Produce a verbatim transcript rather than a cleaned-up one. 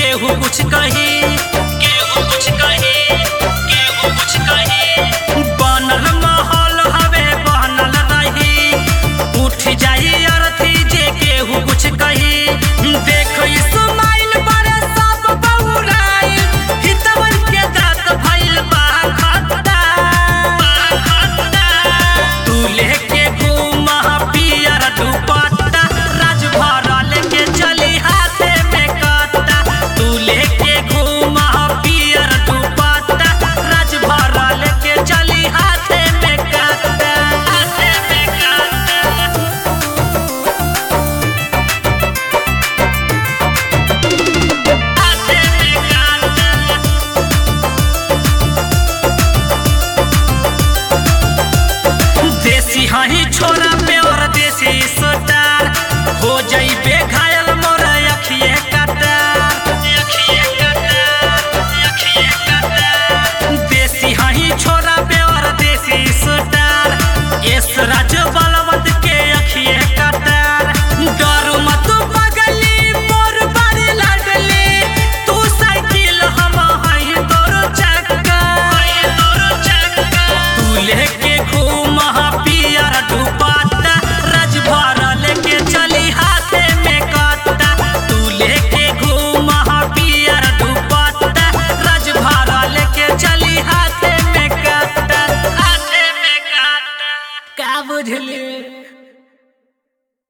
केहू कुछ कही केहू कुछ कही केहू कुछ कही बनल माहौल हवे बनल रही उठ जाई अर्थी जे केहू कुछ कही देखो इस्माइल बड़े सब बउराई हितवन के दात भइल बा खत्ता तू लेके घूमा पियर दुपट्टा राज भरा लेके चली हाथे में कट्टा तू लेके घूमा पियर दुपट्टा राज भरा लेके चली हाथे में कट्टा हाथे में कट्टा देसी हाही छोरा पे और देसी सोटार हो जाइबे घायल मोर अखिए कटार अखिए कटार अखिए कटार देसी हाही छोरा पे और देसी सोटार एस राज बलवंत के अखिए कटार डर मत बगली मोर बड़ी लाडली तू साइकिल हम हई तोर चक्का हई तोर चक्का तू लेके घूमा पियर दुपट्टा राज भरा लेके चली हाथे में कट्टा तू लेके घूमा पियर दुपट्टा राज भरा लेके चली हाथे में कट्टा हाथे में कट्टा का बुझली।